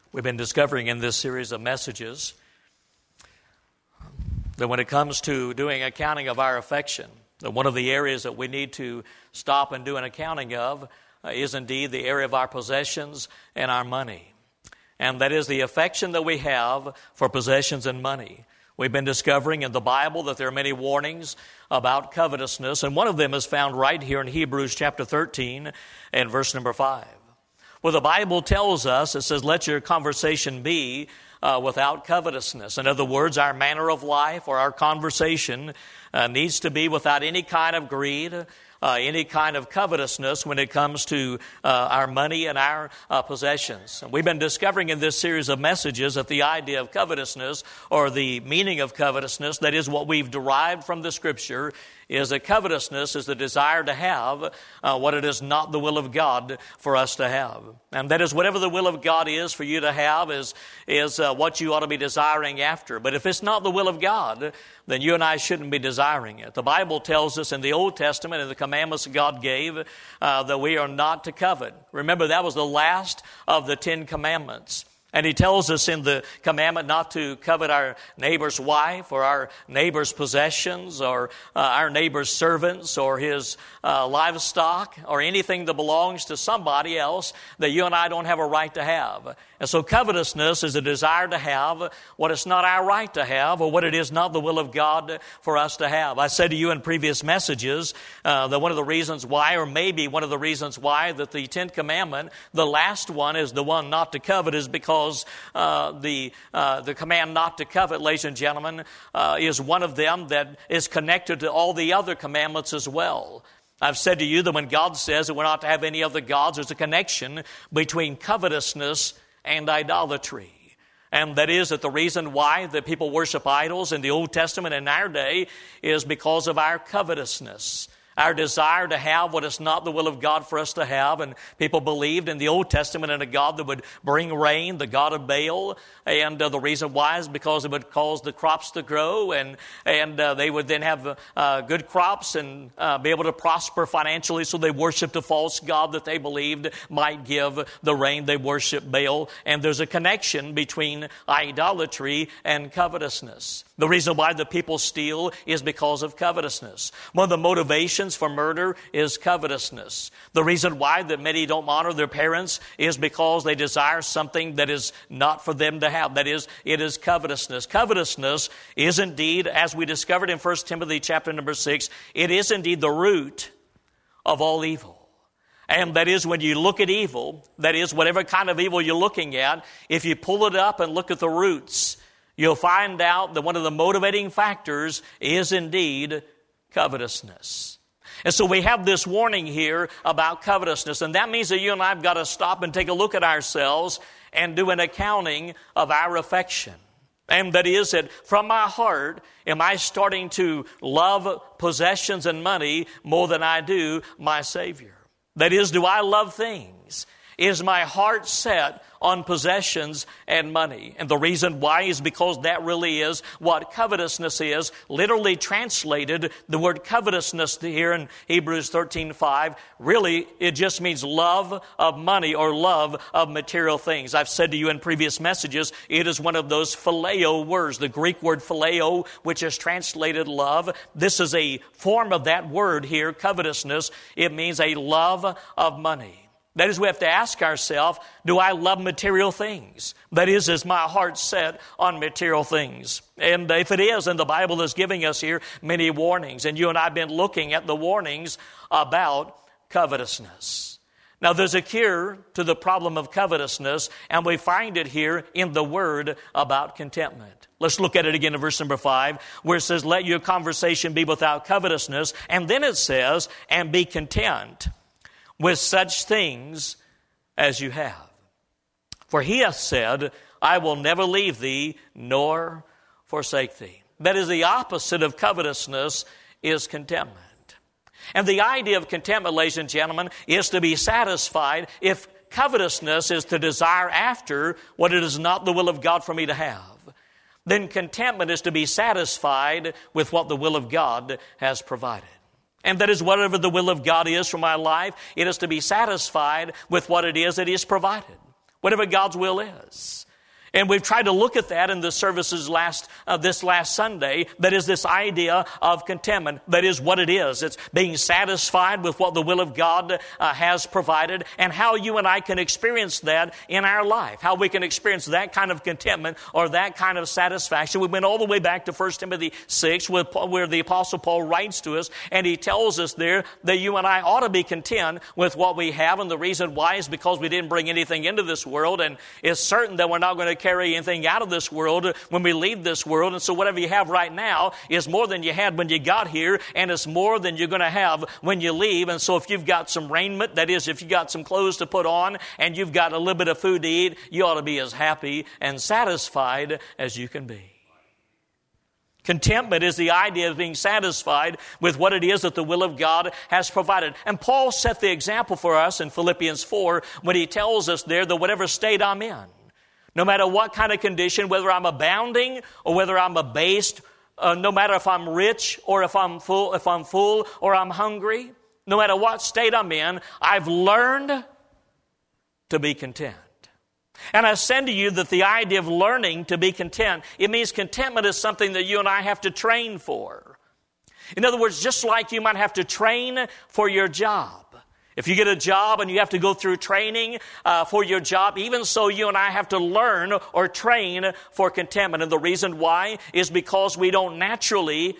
We've been discovering in this series of messages that when it comes to doing accounting of our affection, that one of the areas that we need to stop and do an accounting of is indeed the area of our possessions and our money. And that is the affection that we have for possessions and money. We've been discovering in the Bible that there are many warnings about covetousness, and one of them is found right here in Hebrews chapter 13 and verse number 5. Well, the Bible tells us, it says, let your conversation be without covetousness. In other words, our manner of life or our conversation needs to be without any kind of greed, any kind of covetousness when it comes to our money and our possessions. And we've been discovering in this series of messages that the idea of covetousness, or the meaning of covetousness, that is what we've derived from the Scripture, is that covetousness is the desire to have what it is not the will of God for us to have. And that is whatever the will of God is for you to have is what you ought to be desiring after. But if it's not the will of God, then you and I shouldn't be desiring it. The Bible tells us in the Old Testament, in the commandments that God gave, that we are not to covet. Remember, that was the last of the 10 commandments. And he tells us in the commandment not to covet our neighbor's wife or our neighbor's possessions or our neighbor's servants or his livestock or anything that belongs to somebody else that you and I don't have a right to have. And so covetousness is a desire to have what it's not our right to have or what it is not the will of God for us to have. I said to you in previous messages that one of the reasons why, or maybe one of the reasons why, that the 10th commandment, the last one is the one not to covet, is because the command not to covet, ladies and gentlemen, is one of them that is connected to all the other commandments as well. I've said to you that when God says that we're not to have any other gods, there's a connection between covetousness and idolatry. And that is that the reason why that people worship idols in the Old Testament in our day is because of our covetousness. Our desire to have what is not the will of God for us to have. And people believed in the Old Testament in a God that would bring rain, the God of Baal. And the reason why is because it would cause the crops to grow. And they would then have good crops and be able to prosper financially. So they worshiped a false God that they believed might give the rain. They worshiped Baal. And there's a connection between idolatry and covetousness. The reason why the people steal is because of covetousness. One of the motivations for murder is covetousness. The reason why that many don't honor their parents is because they desire something that is not for them to have. That is, it is covetousness. Covetousness is indeed, as we discovered in 1 Timothy chapter number 6, it is indeed the root of all evil. And that is, when you look at evil, that is, whatever kind of evil you're looking at, if you pull it up and look at the roots, you'll find out that one of the motivating factors is indeed covetousness. And so we have this warning here about covetousness, and that means that you and I have got to stop and take a look at ourselves and do an accounting of our affection. And that is that from my heart, am I starting to love possessions and money more than I do my Savior? That is, do I love things? Is my heart set on possessions and money? And the reason why is because that really is what covetousness is. Literally translated, the word covetousness here in Hebrews 13:5, really it just means love of money or love of material things. I've said to you in previous messages, it is one of those phileo words, the Greek word phileo, which is translated love. This is a form of that word here, covetousness. It means a love of money. That is, we have to ask ourselves, do I love material things? That is my heart set on material things? And if it is, then the Bible is giving us here many warnings. And you and I have been looking at the warnings about covetousness. Now, there's a cure to the problem of covetousness, and we find it here in the word about contentment. Let's look at it again in verse number 5, where it says, let your conversation be without covetousness. And then it says, and be content with such things as you have. For he hath said, I will never leave thee nor forsake thee. That is, the opposite of covetousness is contentment. And the idea of contentment, ladies and gentlemen, is to be satisfied. If covetousness is to desire after what it is not the will of God for me to have, then contentment is to be satisfied with what the will of God has provided. And that is, whatever the will of God is for my life, it is to be satisfied with what it is that He has provided. whatever God's will is. And we've tried to look at that in the services this last Sunday. That is this idea of contentment. That is what it is. It's being satisfied with what the will of God has provided, and how you and I can experience that in our life. How we can experience that kind of contentment or that kind of satisfaction. We went all the way back to 1 Timothy 6 where the Apostle Paul writes to us, and he tells us there that you and I ought to be content with what we have. And the reason why is because we didn't bring anything into this world, and it's certain that we're not going to carry anything out of this world when we leave this world. And so whatever you have right now is more than you had when you got here, and it's more than you're going to have when you leave. And so if you've got some raiment, that is, if you've got some clothes to put on, and you've got a little bit of food to eat, you ought to be as happy and satisfied as you can be. Contentment is the idea of being satisfied with what it is that the will of God has provided. And Paul set the example for us in Philippians 4 when he tells us there that whatever state I'm in, no matter what kind of condition, whether I'm abounding or whether I'm abased, no matter if I'm rich or if I'm full or I'm hungry, no matter what state I'm in, I've learned to be content. And I said to you that the idea of learning to be content, it means contentment is something that you and I have to train for. In other words, just like you might have to train for your job. If you get a job and you have to go through training for your job, even so you and I have to learn or train for contentment. And the reason why is because we're naturally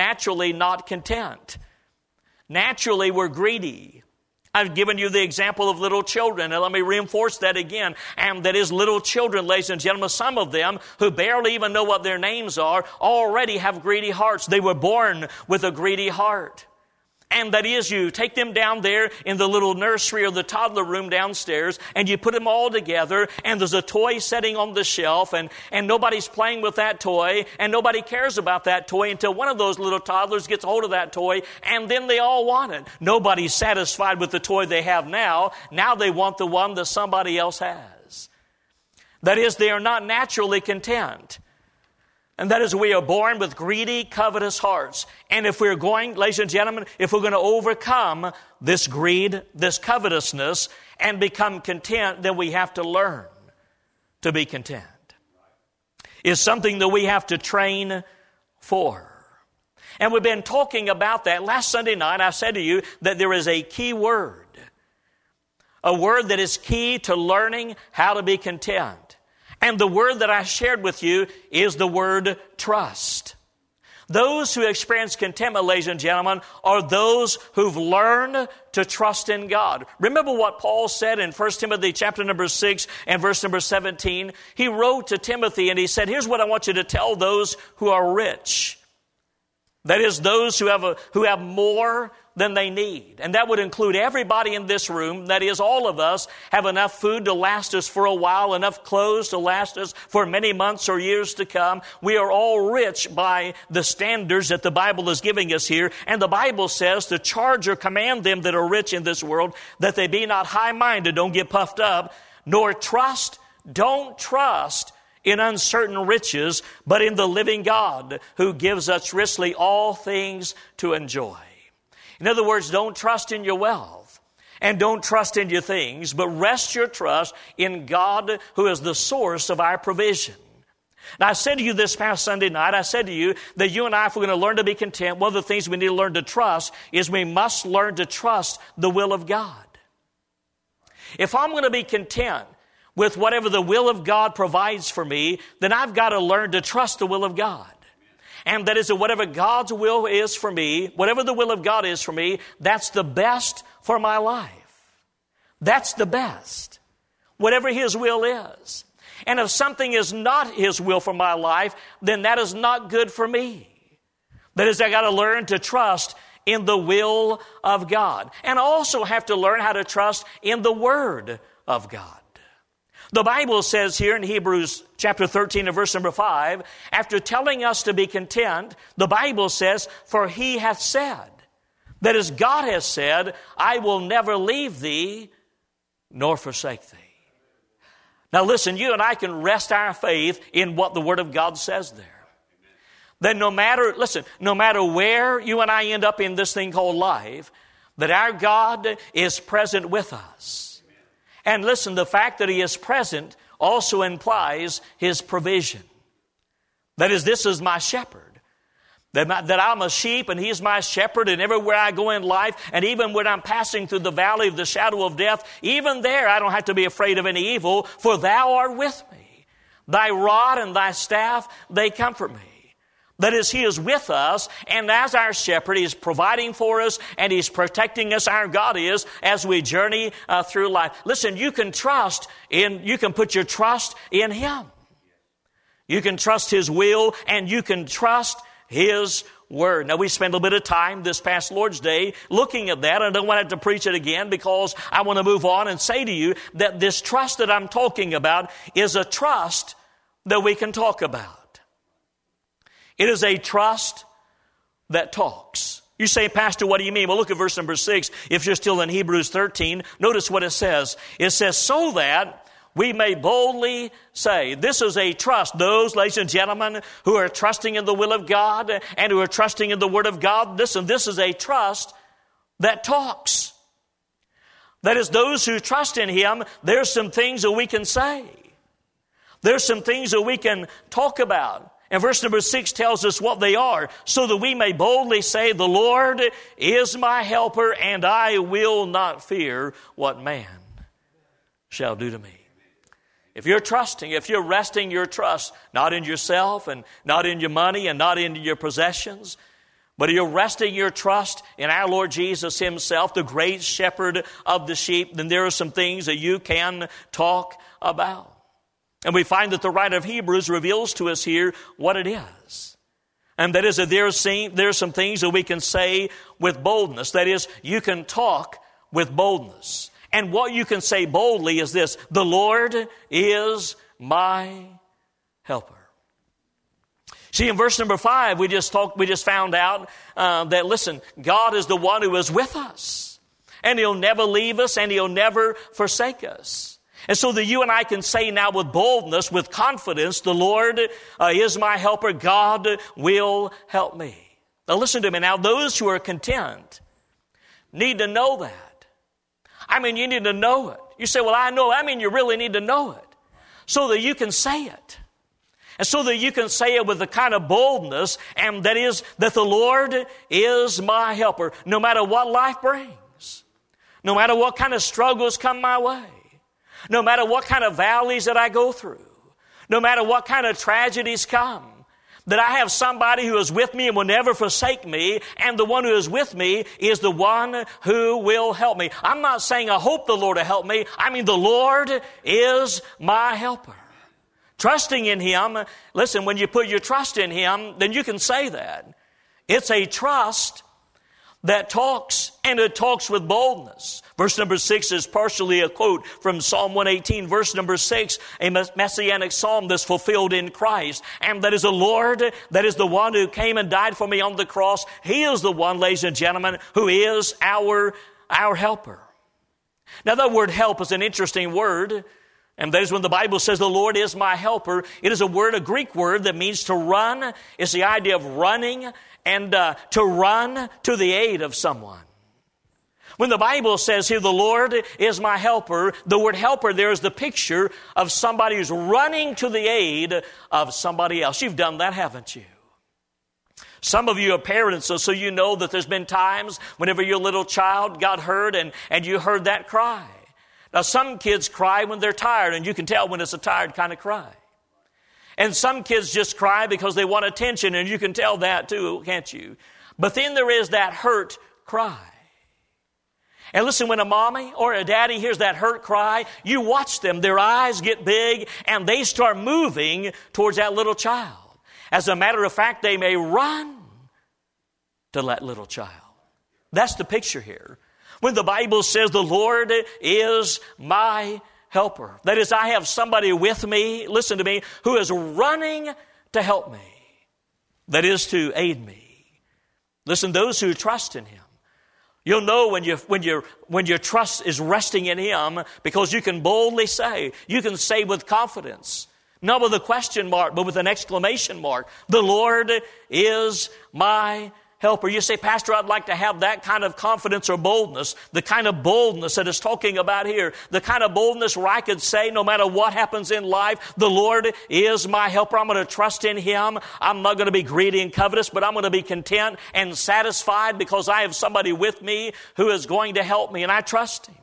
not content. Naturally, we're greedy. I've given you the example of little children, and let me reinforce that again. And that is little children, ladies and gentlemen, some of them who barely even know what their names are already have greedy hearts. They were born with a greedy heart. And that is, you take them down there in the little nursery or the toddler room downstairs, and you put them all together, and there's a toy sitting on the shelf, and nobody's playing with that toy, and nobody cares about that toy until one of those little toddlers gets hold of that toy, and then they all want it. Nobody's satisfied with the toy they have now. Now they want the one that somebody else has. That is, they are not naturally content. And that is, we are born with greedy, covetous hearts. And if we're going, ladies and gentlemen, if we're going to overcome this greed, this covetousness, and become content, then we have to learn to be content. It's something that we have to train for. And we've been talking about that. Last Sunday night, I said to you that there is a key word. A word that is key to learning how to be content. And the word that I shared with you is the word trust. Those who experience contentment, ladies and gentlemen, are those who've learned to trust in God. Remember what Paul said in 1 Timothy chapter number 6 and verse number 17? He wrote to Timothy and he said, here's what I want you to tell those who are rich. That is, those who have more than they need. And that would include everybody in this room. That is, all of us have enough food to last us for a while, enough clothes to last us for many months or years to come. We are all rich by the standards that the Bible is giving us here. And the Bible says to charge or command them that are rich in this world that they be not high-minded, don't get puffed up, nor don't trust in uncertain riches, but in the living God who gives us richly all things to enjoy. In other words, don't trust in your wealth and don't trust in your things, but rest your trust in God who is the source of our provision. Now, I said to you this past Sunday night, I said to you that you and I, if we're going to learn to be content, one of the things we need to learn to trust is we must learn to trust the will of God. If I'm going to be content with whatever the will of God provides for me, then I've got to learn to trust the will of God. And that is that whatever God's will is for me, whatever the will of God is for me, that's the best for my life. That's the best. Whatever His will is. And if something is not His will for my life, then that is not good for me. That is, I got to learn to trust in the will of God. And I also have to learn how to trust in the Word of God. The Bible says here in Hebrews chapter 13 and verse number 5, after telling us to be content, the Bible says, for He hath said, that is, God has said, I will never leave thee nor forsake thee. Now listen, you and I can rest our faith in what the Word of God says there. That no matter where you and I end up in this thing called life, that our God is present with us. And listen, the fact that He is present also implies His provision. That is, this is my shepherd. That I'm a sheep and He's my shepherd, and everywhere I go in life, and even when I'm passing through the valley of the shadow of death, even there I don't have to be afraid of any evil, for Thou art with me. Thy rod and Thy staff, they comfort me. That is, He is with us, and as our shepherd, He is providing for us, and He's protecting us, our God is, as we journey through life. Listen, you can put your trust in Him. You can trust His will, and you can trust His Word. Now, we spent a little bit of time this past Lord's Day looking at that. I don't want to have to preach it again because I want to move on and say to you that this trust that I'm talking about is a trust that we can talk about. It is a trust that talks. You say, Pastor, what do you mean? Well, look at verse number 6. If you're still in Hebrews 13, notice what it says. It says, so that we may boldly say, this is a trust. Those, ladies and gentlemen, who are trusting in the will of God and who are trusting in the Word of God, this is a trust that talks. That is, those who trust in Him, there's some things that we can say. There's some things that we can talk about. And verse number 6 tells us what they are, so that we may boldly say, the Lord is my helper, and I will not fear what man shall do to me. If you're trusting, if you're resting your trust, not in yourself and not in your money and not in your possessions, but you're resting your trust in our Lord Jesus Himself, the great shepherd of the sheep, then there are some things that you can talk about. And we find that the writer of Hebrews reveals to us here what it is. And that is that there are some things that we can say with boldness. That is, you can talk with boldness. And what you can say boldly is this: the Lord is my helper. See, in verse number 5, we just found out that, listen, God is the one who is with us. And He'll never leave us, and He'll never forsake us. And so that you and I can say now with boldness, with confidence, the Lord is my helper. God will help me. Now listen to me. Now those who are content need to know that. I mean, you need to know it. You say, well, I know. I mean, you really need to know it so that you can say it. And so that you can say it with the kind of boldness, and that is that the Lord is my helper. No matter what life brings, no matter what kind of struggles come my way, no matter what kind of valleys that I go through, no matter what kind of tragedies come, that I have somebody who is with me and will never forsake me, and the one who is with me is the one who will help me. I'm not saying I hope the Lord will help me. I mean, the Lord is my helper. Trusting in Him, listen, when you put your trust in Him, then you can say that. It's a trust that talks, and it talks with boldness. Verse number 6 is partially a quote from Psalm 118. Verse number 6, a messianic psalm that's fulfilled in Christ. And that is the Lord, that is the one who came and died for me on the cross. He is the one, ladies and gentlemen, who is our helper. Now, that word help is an interesting word. And that is when the Bible says the Lord is my helper. It is a Greek word that means to run. It's the idea of running and to run to the aid of someone. When the Bible says here, the Lord is my helper, the word helper there is the picture of somebody who's running to the aid of somebody else. You've done that, haven't you? Some of you are parents, so you know that there's been times whenever your little child got hurt and you heard that cry. Now, some kids cry when they're tired, and you can tell when it's a tired kind of cry. And some kids just cry because they want attention, and you can tell that too, can't you? But then there is that hurt cry. And listen, when a mommy or a daddy hears that hurt cry, you watch them. Their eyes get big, and they start moving towards that little child. As a matter of fact, they may run to that little child. That's the picture here. When the Bible says the Lord is my helper. That is, I have somebody with me, listen to me, who is running to help me. That is, to aid me. Listen, those who trust in Him. You'll know when your trust is resting in Him, because you can boldly say, you can say with confidence, not with a question mark, but with an exclamation mark, the Lord is my helper. You say, Pastor, I'd like to have that kind of confidence or boldness, the kind of boldness that is talking about here, the kind of boldness where I could say, no matter what happens in life, the Lord is my helper. I'm going to trust in Him. I'm not going to be greedy and covetous, but I'm going to be content and satisfied because I have somebody with me who is going to help me, and I trust Him.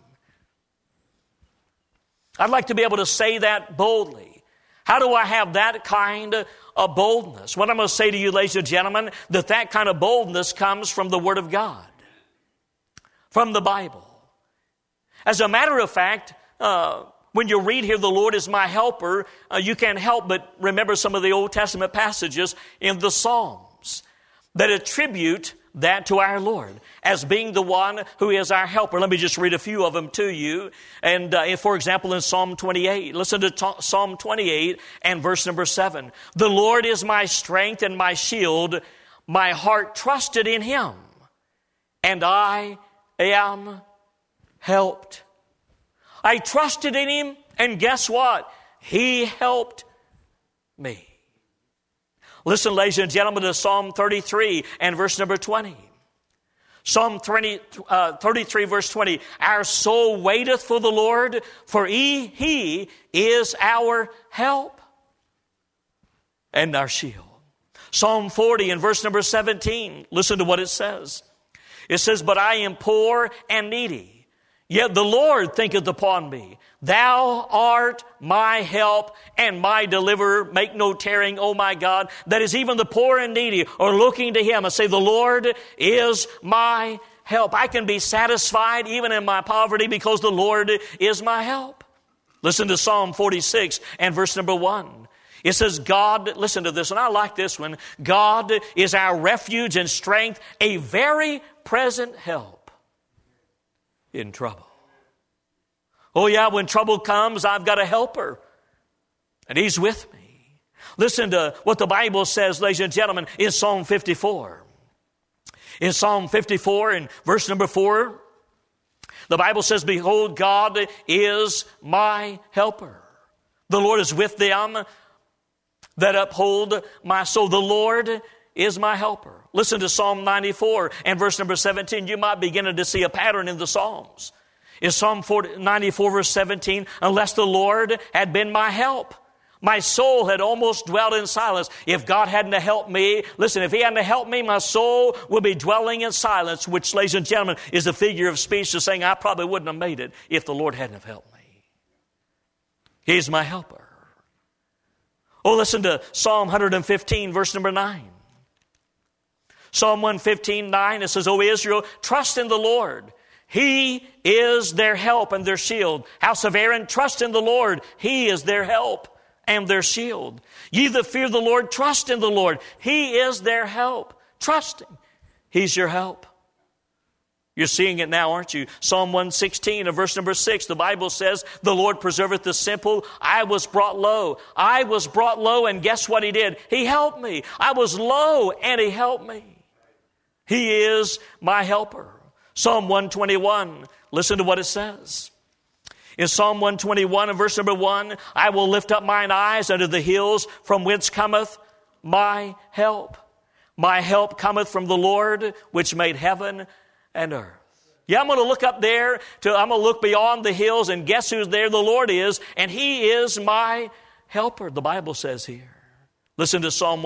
I'd like to be able to say that boldly. How do I have that kind of boldness? What I'm going to say to you, ladies and gentlemen, that kind of boldness comes from the Word of God, from the Bible. As a matter of fact, when you read here, the Lord is my helper, you can't help but remember some of the Old Testament passages in the Psalms that attribute that to our Lord as being the one who is our helper. Let me just read a few of them to you. And for example, in Psalm 28, listen to Psalm 28 and verse number 7. The Lord is my strength and my shield. My heart trusted in Him, and I am helped. I trusted in Him, and guess what? He helped me. Listen, ladies and gentlemen, to Psalm 33 and verse number 20. Psalm 33 verse 20. Our soul waiteth for the Lord, for He is our help and our shield. Psalm 40 and verse number 17. Listen to what it says. It says, but I am poor and needy, yet the Lord thinketh upon me. Thou art my help and my deliverer. Make no tarrying, O my God. That is, even the poor and needy are looking to Him and say, the Lord is my help. I can be satisfied even in my poverty because the Lord is my help. Listen to Psalm 46 and verse number 1. It says, God, listen to this, and I like this one. God is our refuge and strength, a very present help in trouble. Oh yeah, when trouble comes, I've got a helper, and He's with me. Listen to what the Bible says, ladies and gentlemen, in Psalm 54. In Psalm 54, in verse number 4, the Bible says, behold, God is my helper. The Lord is with them that uphold my soul. The Lord is my helper. Listen to Psalm 94 and verse number 17. You might begin to see a pattern in the Psalms. In Psalm 94 verse 17, unless the Lord had been my help, my soul had almost dwelt in silence. If God hadn't helped me, listen, if He hadn't helped me, my soul would be dwelling in silence, which, ladies and gentlemen, is a figure of speech to saying I probably wouldn't have made it if the Lord hadn't have helped me. He's my helper. Oh, listen to Psalm 115 verse number 9. Psalm 115, 9, it says, O Israel, trust in the Lord. He is their help and their shield. House of Aaron, trust in the Lord. He is their help and their shield. Ye that fear the Lord, trust in the Lord. He is their help. Trust Him. He's your help. You're seeing it now, aren't you? Psalm 116 and verse number 6, the Bible says, the Lord preserveth the simple. I was brought low. I was brought low, and guess what He did? He helped me. I was low, and He helped me. He is my helper. Psalm 121, listen to what it says. In Psalm 121 and verse number 1, I will lift up mine eyes unto the hills, from whence cometh my help. My help cometh from the Lord, which made heaven and earth. Yeah, I'm going to look up there, I'm going to look beyond the hills, and guess who's there? The Lord is, and He is my helper, the Bible says here. Listen to Psalm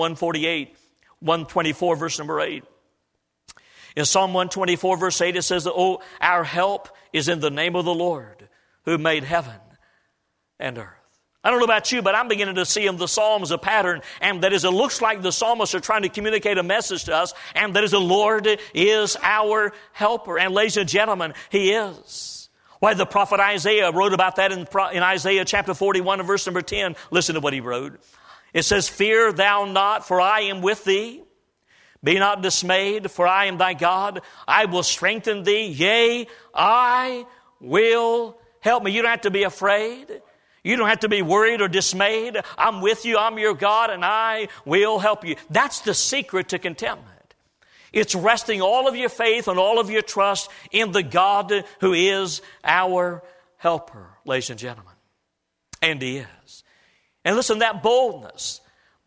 124, verse number 8. In Psalm 124, verse 8, it says, oh, our help is in the name of the Lord, who made heaven and earth. I don't know about you, but I'm beginning to see in the Psalms a pattern, and that is, it looks like the psalmists are trying to communicate a message to us, and that is, the Lord is our helper. And ladies and gentlemen, He is. Why, the prophet Isaiah wrote about that in Isaiah chapter 41 and verse number 10. Listen to what he wrote. It says, fear thou not, for I am with thee. Be not dismayed, for I am thy God. I will strengthen thee. Yea, I will help me. You don't have to be afraid. You don't have to be worried or dismayed. I'm with you. I'm your God, and I will help you. That's the secret to contentment. It's resting all of your faith and all of your trust in the God who is our helper, ladies and gentlemen. And He is. And listen, that boldness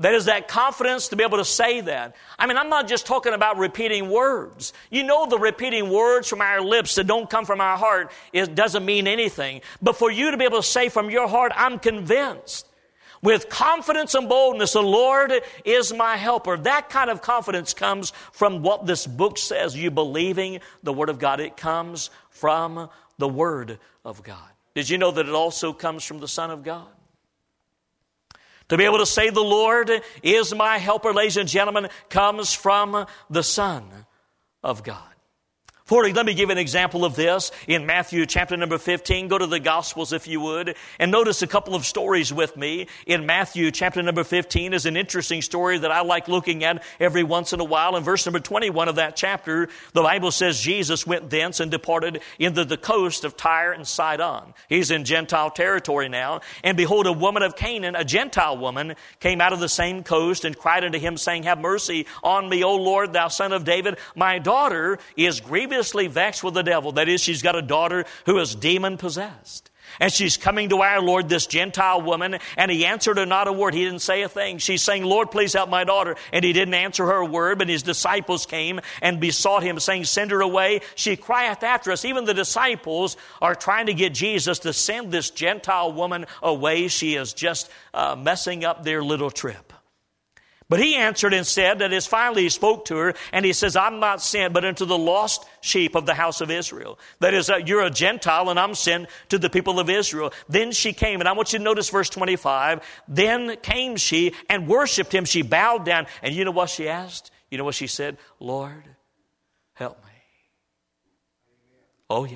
That is that confidence to be able to say that. I mean, I'm not just talking about repeating words. You know, the repeating words from our lips that don't come from our heart, it doesn't mean anything. But for you to be able to say from your heart, I'm convinced, with confidence and boldness, the Lord is my helper. That kind of confidence comes from what this book says. You believing the Word of God. It comes from the Word of God. Did you know that it also comes from the Son of God? To be able to say the Lord is my helper, ladies and gentlemen, comes from the Son of God. Let me give an example of this in Matthew chapter number 15. Go to the Gospels if you would, and notice a couple of stories with me. In Matthew chapter number 15 is an interesting story that I like looking at every once in a while. In verse number 21 of that chapter, the Bible says Jesus went thence and departed into the coast of Tyre and Sidon. He's in Gentile territory now. And behold, a woman of Canaan, a Gentile woman, came out of the same coast and cried unto him, saying, Have mercy on me, O Lord, thou son of David. My daughter is grievously vexed with the devil. That is, she's got a daughter who is demon-possessed. And she's coming to our Lord, this Gentile woman, and he answered her not a word. He didn't say a thing. She's saying, Lord, please help my daughter. And he didn't answer her a word, but his disciples came and besought him, saying, Send her away. She crieth after us. Even the disciples are trying to get Jesus to send this Gentile woman away. She is just messing up their little trip. But he answered and said that as finally he spoke to her, and he says, I'm not sent but unto the lost sheep of the house of Israel. That is, you're a Gentile and I'm sent to the people of Israel. Then she came, and I want you to notice verse 25. Then came she and worshiped him. She bowed down. And you know what she asked? You know what she said? Lord, help me. Oh, yeah.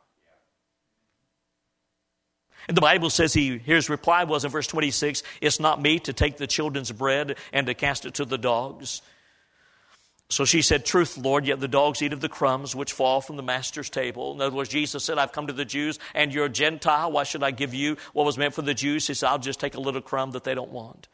And the Bible says his reply was in verse 26, It's not meet to take the children's bread and to cast it to the dogs. So she said, Truth, Lord, yet the dogs eat of the crumbs which fall from the master's table. In other words, Jesus said, I've come to the Jews and you're a Gentile. Why should I give you what was meant for the Jews? He said, I'll just take a little crumb that they don't want.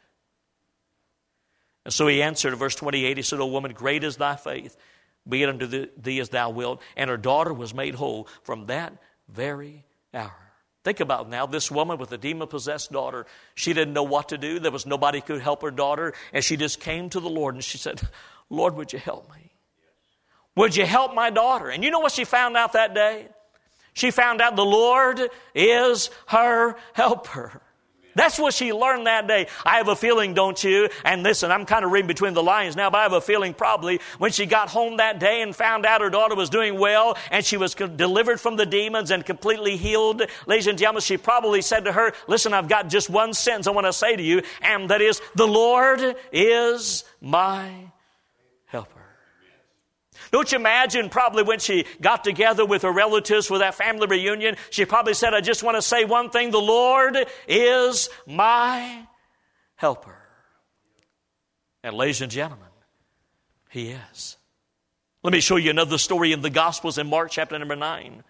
And so he answered in verse 28, he said, O woman, great is thy faith. Be it unto thee as thou wilt. And her daughter was made whole from that very hour. Think about now, this woman with a demon-possessed daughter, she didn't know what to do. There was nobody who could help her daughter. And she just came to the Lord and she said, Lord, would you help me? Would you help my daughter? And you know what she found out that day? She found out the Lord is her helper. That's what she learned that day. I have a feeling, don't you? And listen, I'm kind of reading between the lines now, but I have a feeling probably when she got home that day and found out her daughter was doing well and she was delivered from the demons and completely healed, ladies and gentlemen, she probably said to her, listen, I've got just one sentence I want to say to you, and that is, the Lord is my helper. Don't you imagine probably when she got together with her relatives for that family reunion, she probably said, I just want to say one thing, the Lord is my helper. And ladies and gentlemen, He is. Let me show you another story in the Gospels in Mark chapter number 9.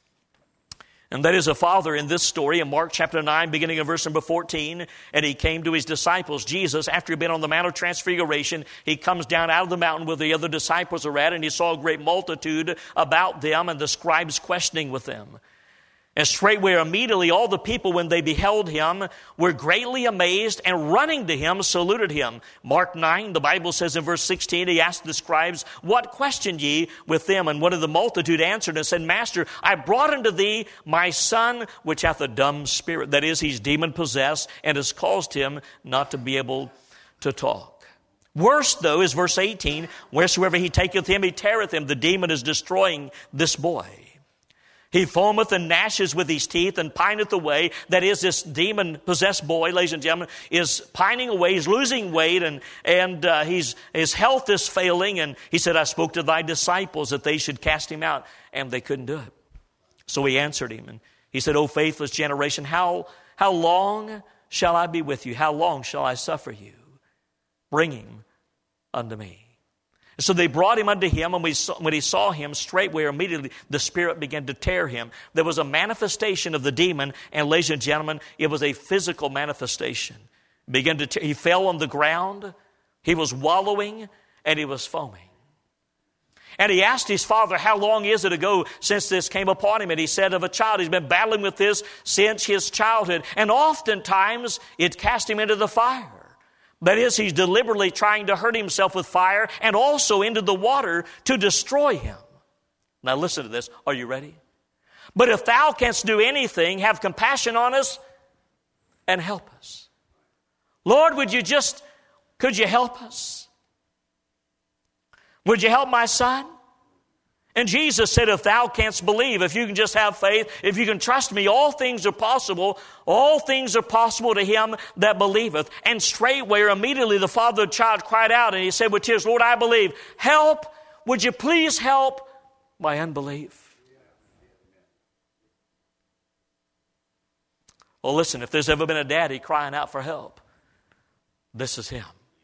And that is a father in this story in Mark chapter 9, beginning of verse number 14. And he came to his disciples. Jesus, after he'd been on the Mount of Transfiguration, he comes down out of the mountain where the other disciples are at, and he saw a great multitude about them and the scribes questioning with them. And straightway immediately all the people, when they beheld him, were greatly amazed, and running to him saluted him. Mark 9, the Bible says in verse 16, he asked the scribes, What questioned ye with them? And one of the multitude answered and said, Master, I brought unto thee my son, which hath a dumb spirit. That is, he's demon-possessed, and has caused him not to be able to talk. Worse, though, is verse 18, Wheresoever he taketh him, he teareth him. The demon is destroying this boy. He foameth and gnasheth with his teeth and pineth away. That is, this demon-possessed boy, ladies and gentlemen, is pining away. He's losing weight, and his health is failing. And he said, I spoke to thy disciples that they should cast him out, and they couldn't do it. So he answered him, and he said, O faithless generation, how long shall I be with you? How long shall I suffer you? Bring him unto me. So they brought him unto him, and when he saw him, straightway immediately the spirit began to tear him. There was a manifestation of the demon, and ladies and gentlemen, it was a physical manifestation. He fell on the ground, he was wallowing, and he was foaming. And he asked his father, how long is it ago since this came upon him? And he said, of a child. He's been battling with this since his childhood. And oftentimes it cast him into the fire. That is, he's deliberately trying to hurt himself with fire and also into the water to destroy him. Now listen to this. Are you ready? But if thou canst do anything, have compassion on us and help us. Lord, could you help us? Would you help my son? And Jesus said, if thou canst believe, if you can just have faith, if you can trust me, all things are possible. All things are possible to him that believeth. And straightway or immediately the father of the child cried out, and he said with tears, Lord, I believe. Help, would you please help my unbelief? Well, listen, if there's ever been a daddy crying out for help, this is him.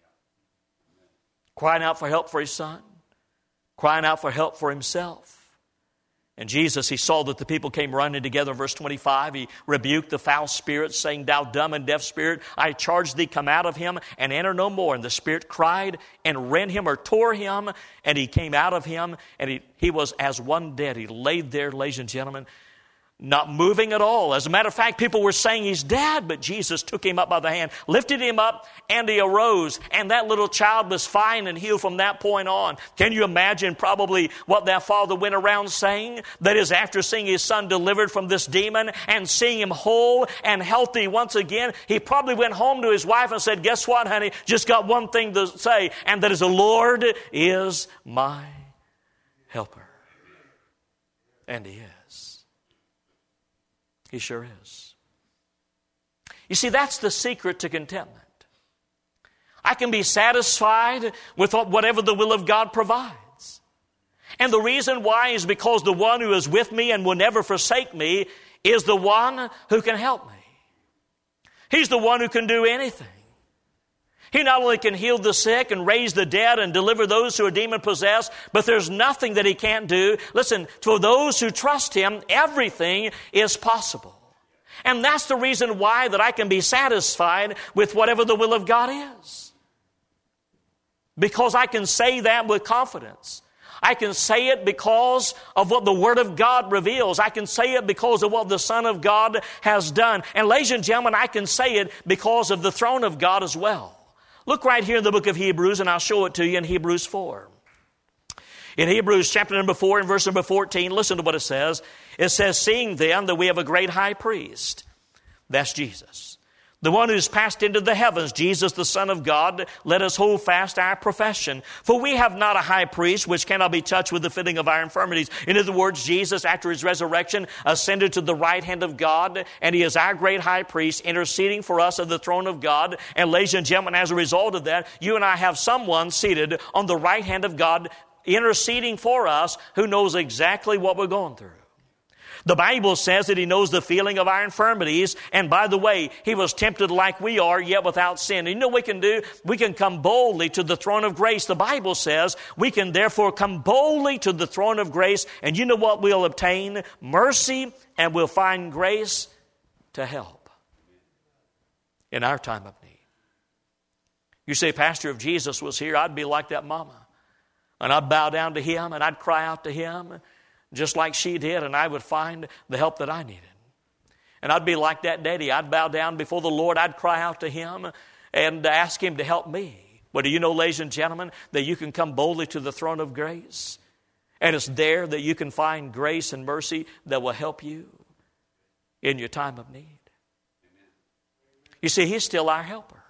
Crying out for help for his son. Crying out for help for himself. And Jesus, he saw that the people came running together. Verse 25, he rebuked the foul spirit, saying, Thou dumb and deaf spirit, I charge thee, come out of him and enter no more. And the spirit cried and rent him or tore him, and he came out of him, and he was as one dead. He laid there, ladies and gentlemen, not moving at all. As a matter of fact, people were saying he's dead, but Jesus took him up by the hand, lifted him up, and he arose. And that little child was fine and healed from that point on. Can you imagine probably what that father went around saying? That is, after seeing his son delivered from this demon and seeing him whole and healthy once again, he probably went home to his wife and said, guess what, honey? Just got one thing to say, and that is, the Lord is my helper. And he is. He sure is. You see, that's the secret to contentment. I can be satisfied with whatever the will of God provides. And the reason why is because the one who is with me and will never forsake me is the one who can help me. He's the one who can do anything. He not only can heal the sick and raise the dead and deliver those who are demon-possessed, but there's nothing that he can't do. Listen, for those who trust him, everything is possible. And that's the reason why that I can be satisfied with whatever the will of God is. Because I can say that with confidence. I can say it because of what the Word of God reveals. I can say it because of what the Son of God has done. And ladies and gentlemen, I can say it because of the throne of God as well. Look right here in the book of Hebrews, and I'll show it to you in Hebrews 4. In Hebrews chapter number 4 and verse number 14, listen to what it says. It says, seeing then that we have a great high priest, that's Jesus, the one who's passed into the heavens, Jesus the Son of God, let us hold fast our profession. For we have not a high priest which cannot be touched with the fitting of our infirmities. In other words, Jesus, after his resurrection, ascended to the right hand of God, and he is our great high priest, interceding for us at the throne of God. And ladies and gentlemen, as a result of that, you and I have someone seated on the right hand of God, interceding for us, who knows exactly what we're going through. The Bible says that he knows the feeling of our infirmities. And by the way, he was tempted like we are, yet without sin. And you know what we can do? We can come boldly to the throne of grace. The Bible says we can therefore come boldly to the throne of grace. And you know what we'll obtain? Mercy, and we'll find grace to help in our time of need. You say, Pastor, if Jesus was here, I'd be like that mama. And I'd bow down to him and I'd cry out to him, just like she did, and I would find the help that I needed. And I'd be like that daddy. I'd bow down before the Lord. I'd cry out to him and ask him to help me. But do you know, ladies and gentlemen, that you can come boldly to the throne of grace? And it's there that you can find grace and mercy that will help you in your time of need. You see, he's still our helper.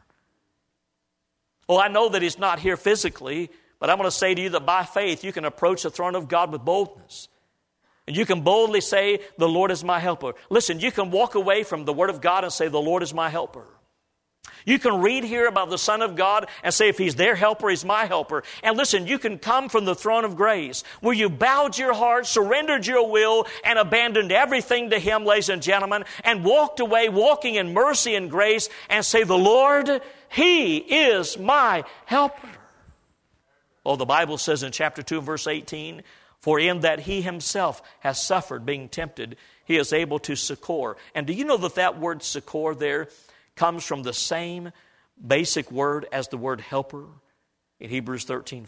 Well, I know that he's not here physically, but I'm going to say to you that by faith you can approach the throne of God with boldness. And you can boldly say, the Lord is my helper. Listen, you can walk away from the Word of God and say, the Lord is my helper. You can read here about the Son of God and say, if he's their helper, he's my helper. And listen, you can come from the throne of grace where you bowed your heart, surrendered your will, and abandoned everything to him, ladies and gentlemen, and walked away walking in mercy and grace and say, the Lord, he is my helper. Oh, the Bible says in chapter 2, verse 18, for in that he himself has suffered being tempted, he is able to succor. And do you know that that word succor there comes from the same basic word as the word helper in Hebrews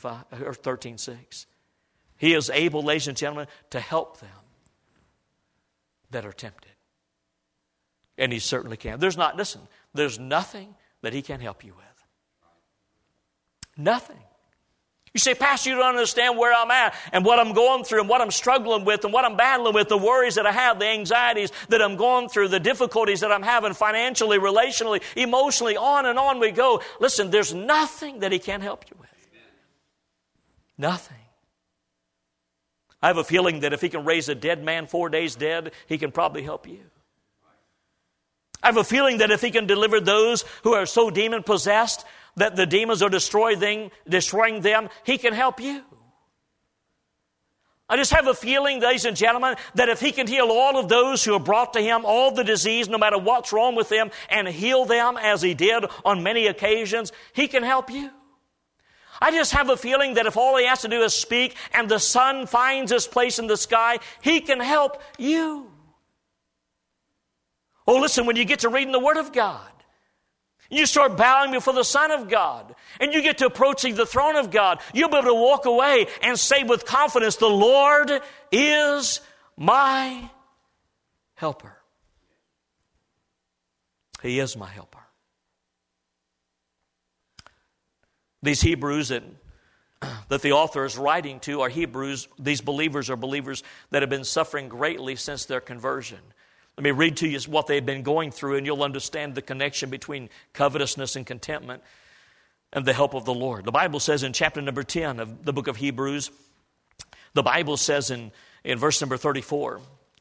13:6. He is able, ladies and gentlemen, to help them that are tempted. And he certainly can. There's nothing that he can't help you with. Nothing. You say, Pastor, you don't understand where I'm at and what I'm going through and what I'm struggling with and what I'm battling with, the worries that I have, the anxieties that I'm going through, the difficulties that I'm having financially, relationally, emotionally, on and on we go. Listen, there's nothing that He can't help you with. Nothing. I have a feeling that if He can raise a dead man 4 days dead, He can probably help you. I have a feeling that if He can deliver those who are so demon-possessed that the demons are destroying them, He can help you. I just have a feeling, ladies and gentlemen, that if He can heal all of those who are brought to Him, all the disease, no matter what's wrong with them, and heal them as He did on many occasions, He can help you. I just have a feeling that if all He has to do is speak and the sun finds its place in the sky, He can help you. Oh, listen, when you get to reading the Word of God, you start bowing before the Son of God, and you get to approaching the throne of God, you'll be able to walk away and say with confidence, the Lord is my helper. He is my helper. These Hebrews that the author is writing to are Hebrews. These believers are believers that have been suffering greatly since their conversion. Let me read to you what they've been going through, and you'll understand the connection between covetousness and contentment and the help of the Lord. The Bible says in chapter number 10 of the book of Hebrews, the Bible says in verse number 34,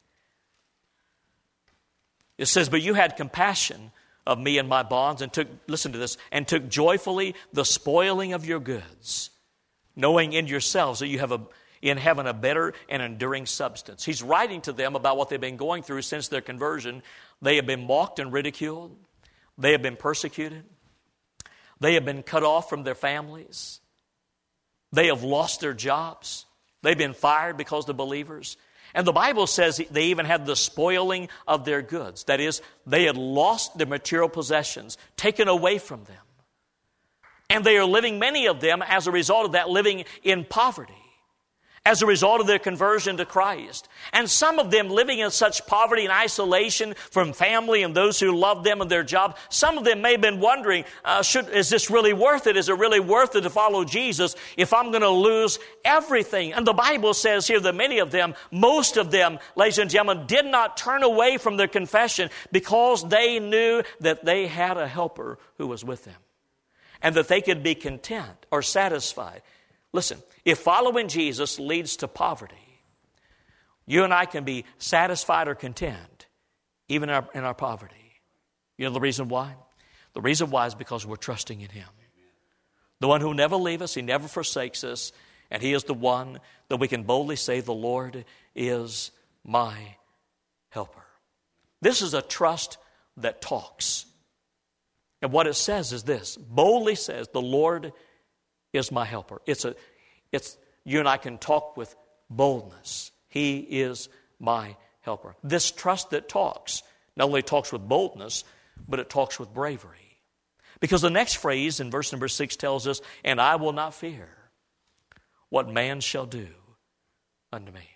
it says, "But you had compassion of me and my bonds, and took," listen to this, "and took joyfully the spoiling of your goods, knowing in yourselves that you have in heaven a better and enduring substance." He's writing to them about what they've been going through since their conversion. They have been mocked and ridiculed. They have been persecuted. They have been cut off from their families. They have lost their jobs. They've been fired because they're believers. And the Bible says they even had the spoiling of their goods. That is, they had lost their material possessions, taken away from them. And they are living, many of them, as a result of that, living in poverty, as a result of their conversion to Christ. And some of them living in such poverty and isolation from family and those who love them and their job. Some of them may have been wondering, is this really worth it? Is it really worth it to follow Jesus if I'm going to lose everything? And the Bible says here that many of them, most of them, ladies and gentlemen, did not turn away from their confession because they knew that they had a helper who was with them and that they could be content or satisfied. Listen, if following Jesus leads to poverty, you and I can be satisfied or content even in our poverty. You know the reason why? The reason why is because we're trusting in Him. The one who never leaves us, He never forsakes us, and He is the one that we can boldly say, the Lord is my helper. This is a trust that talks. And what it says is this, boldly says, the Lord is my helper. It's you and I can talk with boldness. He is my helper. This trust that talks not only talks with boldness, but it talks with bravery. Because the next phrase in verse number 6 tells us, "And I will not fear what man shall do unto me."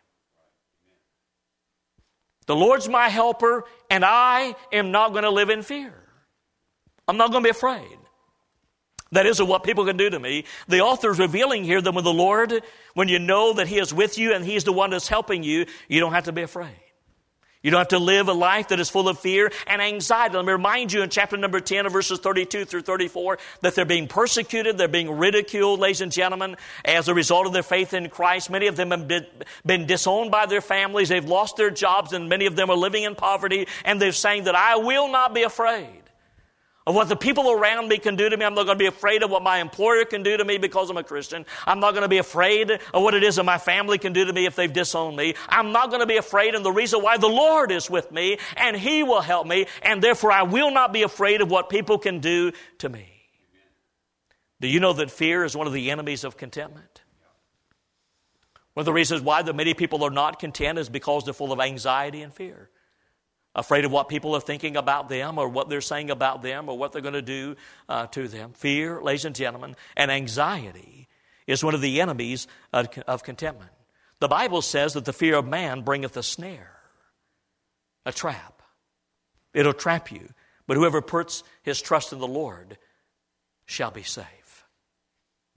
The Lord's my helper, and I am not going to live in fear. I'm not going to be afraid. That isn't what people can do to me. The author is revealing here that when you know that He is with you and He's the one that's helping you, you don't have to be afraid. You don't have to live a life that is full of fear and anxiety. Let me remind you in chapter number 10 of verses 32 through 34 that they're being persecuted, they're being ridiculed, ladies and gentlemen, as a result of their faith in Christ. Many of them have been disowned by their families. They've lost their jobs, and many of them are living in poverty. And they're saying that I will not be afraid of what the people around me can do to me. I'm not going to be afraid of what my employer can do to me because I'm a Christian. I'm not going to be afraid of what it is that my family can do to me if they've disowned me. I'm not going to be afraid, and the reason why, the Lord is with me, and He will help me, and therefore I will not be afraid of what people can do to me. Do you know that fear is one of the enemies of contentment? One of the reasons why that many people are not content is because they're full of anxiety and fear. Afraid of what people are thinking about them or what they're saying about them or what they're going to do to them. Fear, ladies and gentlemen, and anxiety is one of the enemies of contentment. The Bible says that the fear of man bringeth a snare, a trap. It'll trap you. But whoever puts his trust in the Lord shall be safe.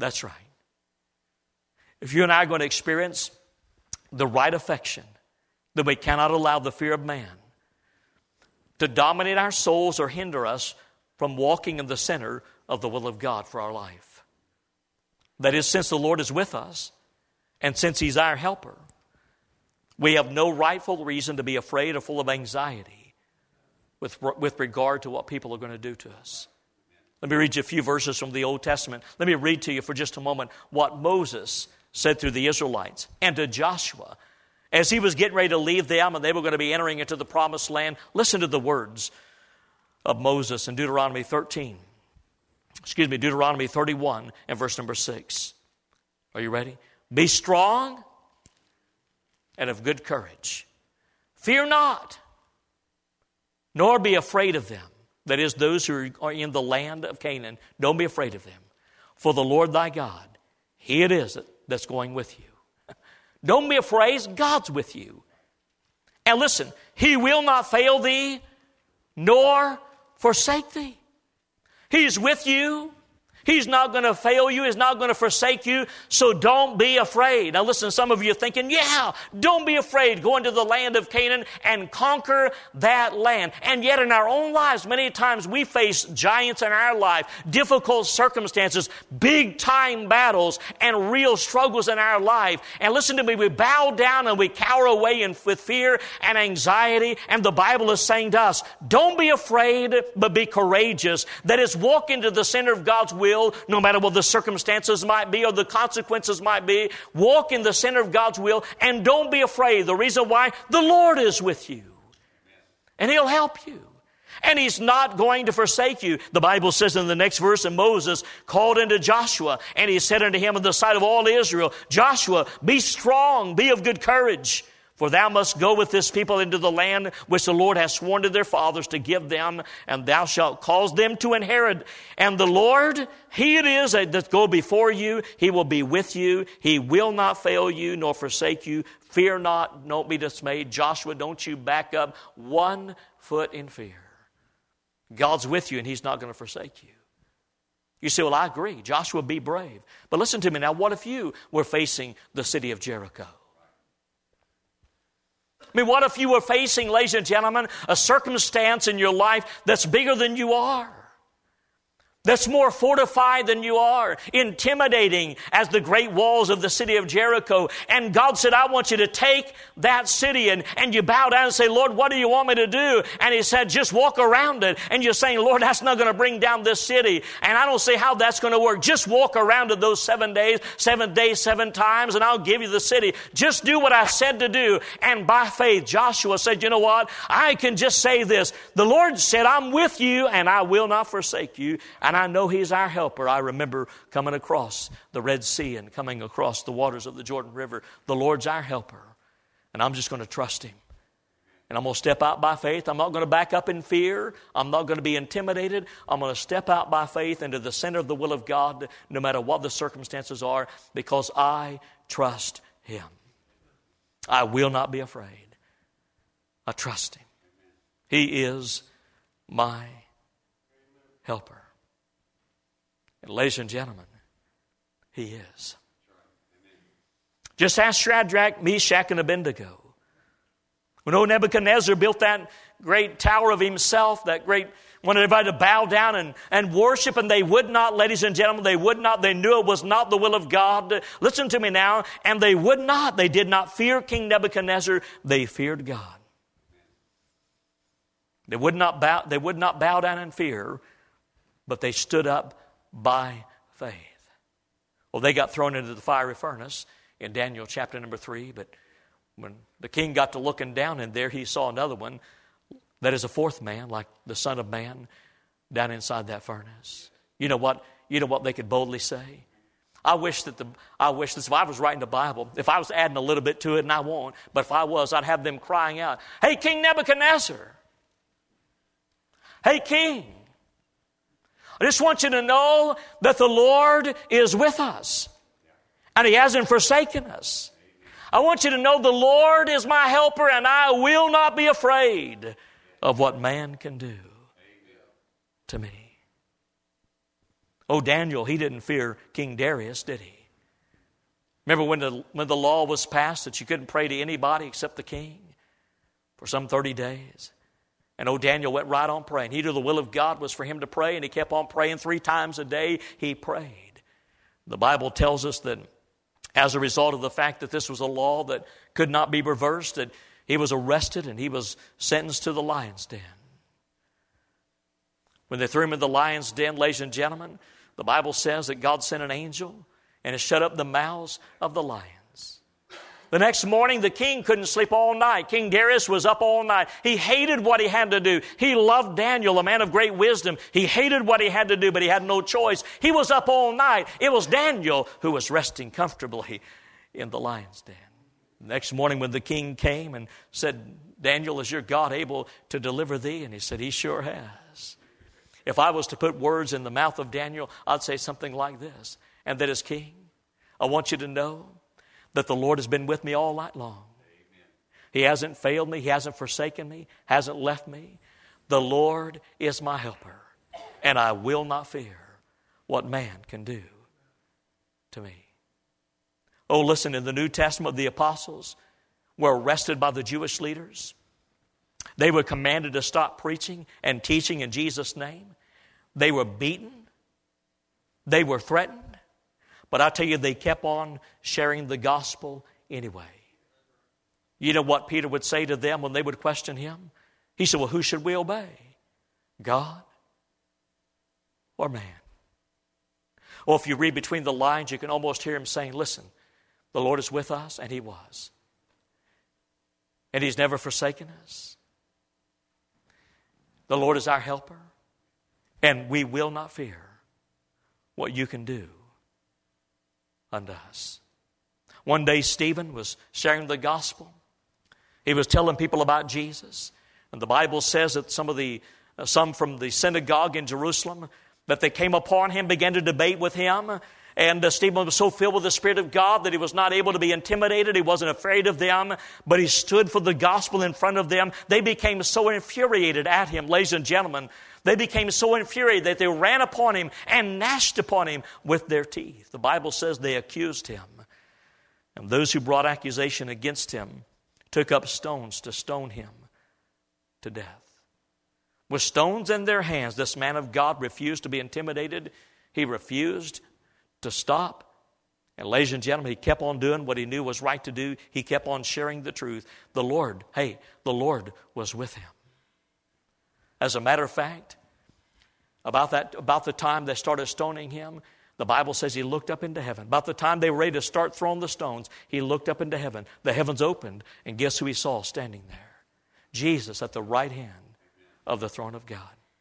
That's right. If you and I are going to experience the right affection, then we cannot allow the fear of man to dominate our souls or hinder us from walking in the center of the will of God for our life. That is, since the Lord is with us, and since He's our helper, we have no rightful reason to be afraid or full of anxiety with regard to what people are going to do to us. Let me read you a few verses from the Old Testament. Let me read to you for just a moment what Moses said to the Israelites and to Joshua as he was getting ready to leave them and they were going to be entering into the promised land. Listen to the words of Moses in Deuteronomy 31 and verse number 6. Are you ready? Be strong and of good courage. Fear not, nor be afraid of them. That is, those who are in the land of Canaan. Don't be afraid of them. For the Lord thy God, He it is that's going with you. Don't be afraid. God's with you. And listen, He will not fail thee, nor forsake thee. He's with you. He's not going to fail you. He's not going to forsake you. So don't be afraid. Now listen, some of you are thinking, yeah, don't be afraid. Go into the land of Canaan and conquer that land. And yet in our own lives, many times we face giants in our life, difficult circumstances, big time battles, and real struggles in our life. And listen to me, we bow down and we cower away with fear and anxiety. And the Bible is saying to us, don't be afraid, but be courageous. That is, walk into the center of God's will. No matter what the circumstances might be or the consequences might be, walk in the center of God's will and don't be afraid. The reason why? The Lord is with you. And He'll help you. And He's not going to forsake you. The Bible says in the next verse, and Moses called unto Joshua, and he said unto him in the sight of all Israel, Joshua, be strong, be of good courage. For thou must go with this people into the land which the Lord hath sworn to their fathers to give them, and thou shalt cause them to inherit. And the Lord, He it is that go before you. He will be with you. He will not fail you nor forsake you. Fear not, don't be dismayed. Joshua, don't you back up 1 foot in fear. God's with you and He's not going to forsake you. You say, well, I agree. Joshua, be brave. But listen to me now. What if you were facing the city of Jericho? I mean, what if you were facing, ladies and gentlemen, a circumstance in your life that's bigger than you are? That's more fortified than you are, intimidating as the great walls of the city of Jericho. And God said, I want you to take that city. And you bow down and say, Lord, what do you want me to do? And He said, just walk around it. And you're saying, Lord, that's not going to bring down this city. And I don't see how that's going to work. Just walk around it those 7 days, 7 times, and I'll give you the city. Just do what I said to do. And by faith, Joshua said, you know what? I can just say this. The Lord said, I'm with you and I will not forsake you. And I know He's our helper. I remember coming across the Red Sea and coming across the waters of the Jordan River. The Lord's our helper. And I'm just going to trust Him. And I'm going to step out by faith. I'm not going to back up in fear. I'm not going to be intimidated. I'm going to step out by faith into the center of the will of God, no matter what the circumstances are, because I trust Him. I will not be afraid. I trust Him. He is my helper. And ladies and gentlemen, He is. Just ask Shadrach, Meshach, and Abednego. When Nebuchadnezzar built that great tower of himself, that great, wanted everybody to bow down and worship, and they would not, ladies and gentlemen, they would not. They knew it was not the will of God. Listen to me now. And they would not. They did not fear King Nebuchadnezzar. They feared God. They would not bow down in fear, but they stood up by faith. Well, they got thrown into the fiery furnace in Daniel chapter number 3, but when the king got to looking down in there, he saw another one that is a fourth man, like the Son of Man, down inside that furnace. You know what they could boldly say? I wish this, if I was writing the Bible, if I was adding a little bit to it, and I won't, but if I was, I'd have them crying out, hey, King Nebuchadnezzar! Hey, King! I just want you to know that the Lord is with us. And He hasn't forsaken us. I want you to know the Lord is my helper and I will not be afraid of what man can do to me. Oh, Daniel, he didn't fear King Darius, did he? Remember when the law was passed that you couldn't pray to anybody except the king for some 30 days? And oh, Daniel went right on praying. He knew the will of God was for him to pray, and he kept on praying 3 times a day. He prayed. The Bible tells us that as a result of the fact that this was a law that could not be reversed, that he was arrested and he was sentenced to the lion's den. When they threw him in the lion's den, ladies and gentlemen, the Bible says that God sent an angel and it shut up the mouths of the lions. The next morning, the king couldn't sleep all night. King Darius was up all night. He hated what he had to do. He loved Daniel, a man of great wisdom. He hated what he had to do, but he had no choice. He was up all night. It was Daniel who was resting comfortably in the lion's den. The next morning when the king came and said, Daniel, is your God able to deliver thee? And he said, he sure has. If I was to put words in the mouth of Daniel, I'd say something like this. And that is, King, I want you to know that the Lord has been with me all night long. Amen. He hasn't failed me. He hasn't forsaken me. Hasn't left me. The Lord is my helper. And I will not fear what man can do to me. Oh, listen, in the New Testament, the apostles were arrested by the Jewish leaders. They were commanded to stop preaching and teaching in Jesus' name. They were beaten. They were threatened. But I tell you, they kept on sharing the gospel anyway. You know what Peter would say to them when they would question him? He said, well, who should we obey? God or man? Or if you read between the lines, you can almost hear him saying, listen, the Lord is with us, and he was. And he's never forsaken us. The Lord is our helper, and we will not fear what you can do unto us. One day Stephen was sharing the gospel. He was telling people about Jesus. And the Bible says that some from the synagogue in Jerusalem, that they came upon him, began to debate with him. And Stephen was so filled with the Spirit of God that he was not able to be intimidated. He wasn't afraid of them, but he stood for the gospel in front of them. They became so infuriated at him, ladies and gentlemen. They became so infuriated that they ran upon him and gnashed upon him with their teeth. The Bible says they accused him. And those who brought accusation against him took up stones to stone him to death. With stones in their hands, this man of God refused to be intimidated. He refused to stop. And ladies and gentlemen, he kept on doing what he knew was right to do. He kept on sharing the truth. The Lord was with him. As a matter of fact, about the time they started stoning him, the Bible says he looked up into heaven. About the time they were ready to start throwing the stones, he looked up into heaven. The heavens opened, and guess who he saw standing there? Jesus at the right hand of the throne of God.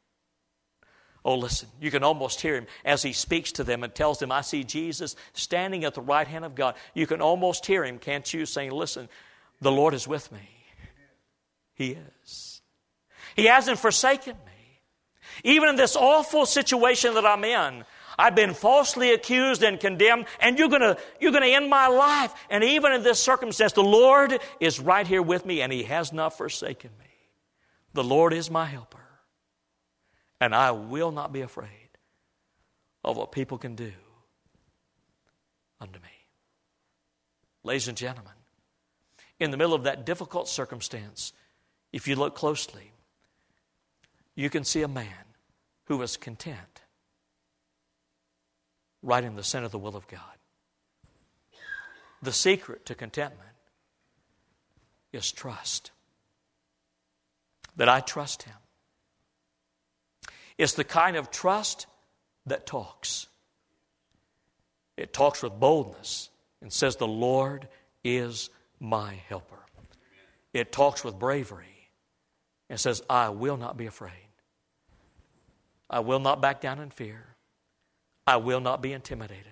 Oh, listen, you can almost hear him as he speaks to them and tells them, I see Jesus standing at the right hand of God. You can almost hear him, can't you, saying, listen, the Lord is with me. He is. He hasn't forsaken me. Even in this awful situation that I'm in, I've been falsely accused and condemned, and you're going to end my life. And even in this circumstance, the Lord is right here with me, and he has not forsaken me. The Lord is my helper, and I will not be afraid of what people can do unto me. Ladies and gentlemen, in the middle of that difficult circumstance, if you look closely, you can see a man who was content right in the center of the will of God. The secret to contentment is trust. That I trust him. It's the kind of trust that talks. It talks with boldness and says, the Lord is my helper. It talks with bravery and says, I will not be afraid. I will not back down in fear. I will not be intimidated.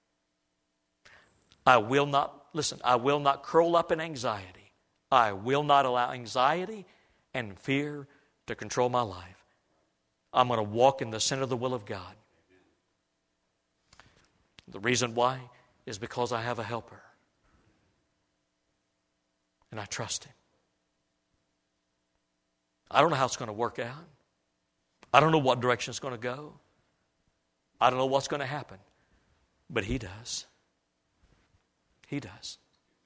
I will not curl up in anxiety. I will not allow anxiety and fear to control my life. I'm going to walk in the center of the will of God. The reason why is because I have a helper. And I trust him. I don't know how it's going to work out. I don't know what direction it's going to go. I don't know what's going to happen, but He does. He does.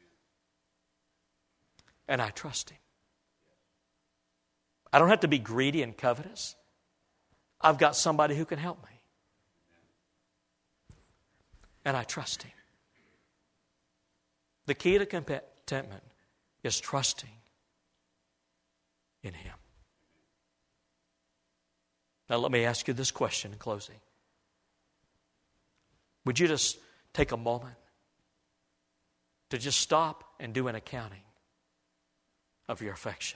And I trust Him. I don't have to be greedy and covetous. I've got somebody who can help me. And I trust Him. The key to contentment is trusting in Him. Now let me ask you this question in closing. Would you just take a moment to just stop and do an accounting of your affection?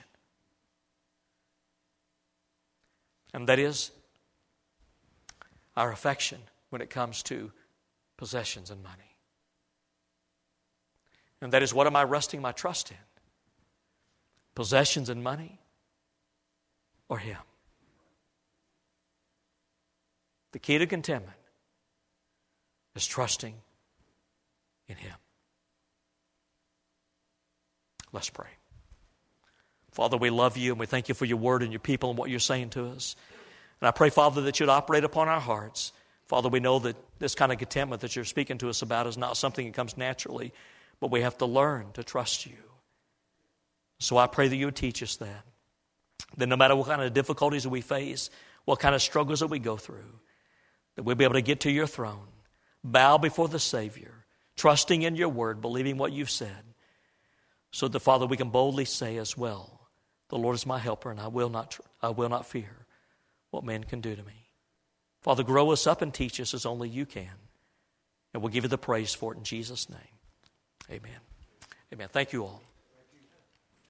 And that is our affection when it comes to possessions and money. And that is, what am I resting my trust in? Possessions and money, or Him? The key to contentment is trusting in Him. Let's pray. Father, we love You and we thank You for Your word and Your people and what You're saying to us. And I pray, Father, that You'd operate upon our hearts. Father, we know that this kind of contentment that You're speaking to us about is not something that comes naturally, but we have to learn to trust You. So I pray that You would teach us that. That no matter what kind of difficulties that we face, what kind of struggles that we go through, that we'll be able to get to Your throne, bow before the Savior, trusting in Your word, believing what You've said, so that, Father, we can boldly say as well, the Lord is my helper, and I will not fear what man can do to me. Father, grow us up and teach us as only You can. And we'll give You the praise for it in Jesus' name. Amen. Amen. Thank you all.